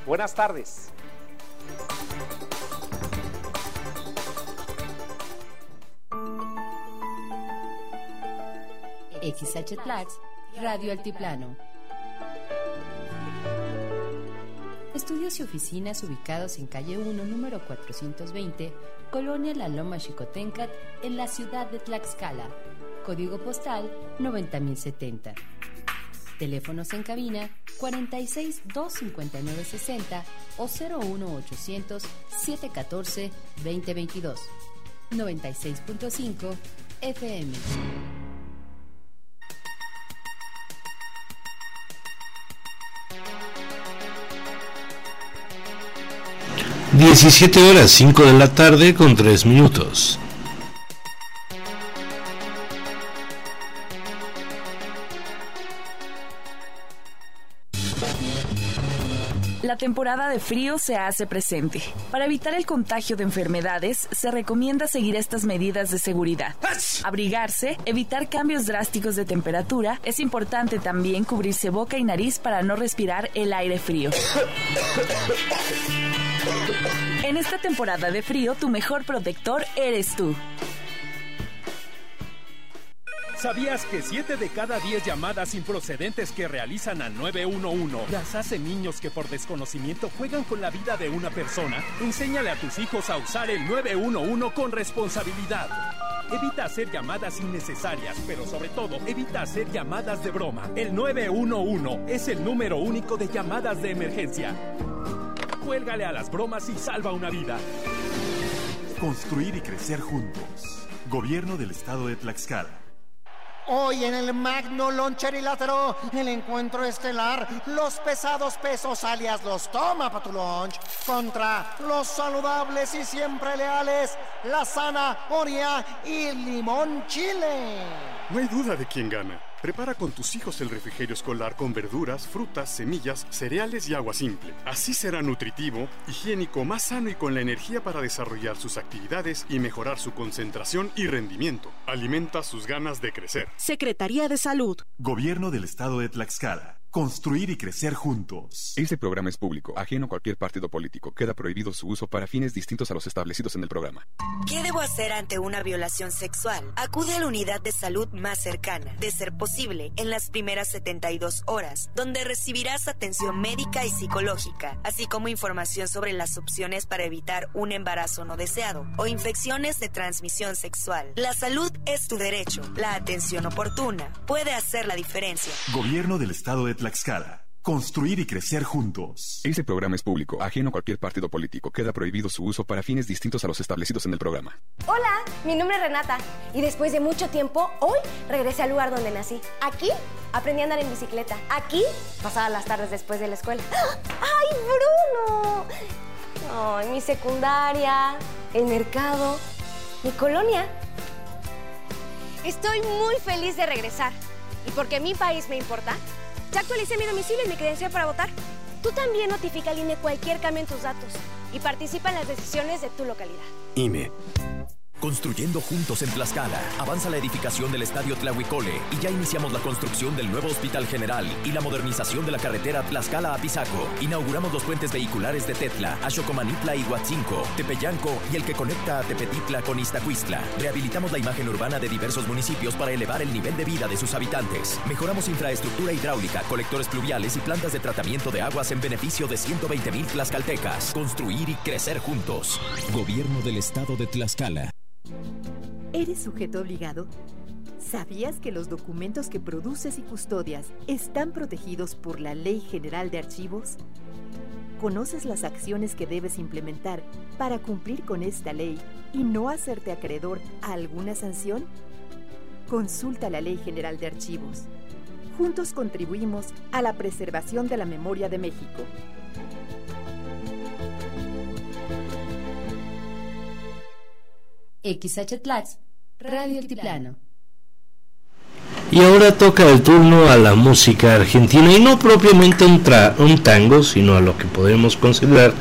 Buenas tardes. XHTLAX, Radio Altiplano. Estudios y oficinas ubicados en calle 1, número 420, Colonia La Loma Xicoténcat, en la ciudad de Tlaxcala. Código postal 90070. Teléfonos en cabina 46 259 60 o 01800 714 2022. 96.5 FM. 17:05 de la tarde con 3 minutos. La temporada de frío se hace presente. Para evitar el contagio de enfermedades, se recomienda seguir estas medidas de seguridad. Abrigarse, evitar cambios drásticos de temperatura. Es importante también cubrirse boca y nariz para no respirar el aire frío. En esta temporada de frío, tu mejor protector eres tú. ¿Sabías que 7 de cada 10 llamadas improcedentes que realizan al 911 las hacen niños que por desconocimiento juegan con la vida de una persona? Enséñale a tus hijos a usar el 911 con responsabilidad. Evita hacer llamadas innecesarias, pero sobre todo, evita hacer llamadas de broma. El 911 es el número único de llamadas de emergencia. Cuélgale a las bromas y salva una vida. Construir y crecer juntos. Gobierno del Estado de Tlaxcala. Hoy en el Magno Loncherilátero, el encuentro estelar, los pesados pesos alias los toma pa' tu lunch, contra los saludables y siempre leales, la zanahoria y limón chile. No hay duda de quién gana. Prepara con tus hijos el refrigerio escolar con verduras, frutas, semillas, cereales y agua simple. Así será nutritivo, higiénico, más sano y con la energía para desarrollar sus actividades y mejorar su concentración y rendimiento. Alimenta sus ganas de crecer. Secretaría de Salud. Gobierno del Estado de Tlaxcala. Construir y crecer juntos. Este programa es público, ajeno a cualquier partido político. Queda prohibido su uso para fines distintos a los establecidos en el programa. ¿Qué debo hacer ante una violación sexual? Acude a la unidad de salud más cercana, de ser posible, en las primeras 72 horas, donde recibirás atención médica y psicológica, así como información sobre las opciones para evitar un embarazo no deseado o infecciones de transmisión sexual. La salud es tu derecho. La atención oportuna puede hacer la diferencia. Gobierno del Estado de Tlaxcala. Construir y crecer juntos. Este programa es público, ajeno a cualquier partido político. Queda prohibido su uso para fines distintos a los establecidos en el programa. Hola, mi nombre es Renata y después de mucho tiempo, hoy regresé al lugar donde nací. Aquí aprendí a andar en bicicleta. Aquí pasaba las tardes después de la escuela. ¡Ay, Bruno! Ay, mi secundaria, el mercado, mi colonia. Estoy muy feliz de regresar. Y porque mi país me importa, ya actualicé mi domicilio y mi credencial para votar. Tú también notifica al INE cualquier cambio en tus datos y participa en las decisiones de tu localidad. INE. Construyendo juntos en Tlaxcala. Avanza la edificación del Estadio Tlahuicole y ya iniciamos la construcción del nuevo Hospital General y la modernización de la carretera Tlaxcala a Pisaco. Inauguramos los puentes vehiculares de Tetla, Axocomanitla y Huatzinco, Tepeyanco y el que conecta a Tepetitla con Iztacuistla. Rehabilitamos la imagen urbana de diversos municipios para elevar el nivel de vida de sus habitantes. Mejoramos infraestructura hidráulica, colectores pluviales y plantas de tratamiento de aguas en beneficio de 120,000 tlaxcaltecas. Construir y crecer juntos. Gobierno del Estado de Tlaxcala. ¿Eres sujeto obligado? ¿Sabías que los documentos que produces y custodias están protegidos por la Ley General de Archivos? ¿Conoces las acciones que debes implementar para cumplir con esta ley y no hacerte acreedor a alguna sanción? Consulta la Ley General de Archivos. Juntos contribuimos a la preservación de la memoria de México. XHTLAX, Radio Altiplano. Y ahora toca el turno a la música argentina, y no propiamente un tango, sino a lo que podemos considerar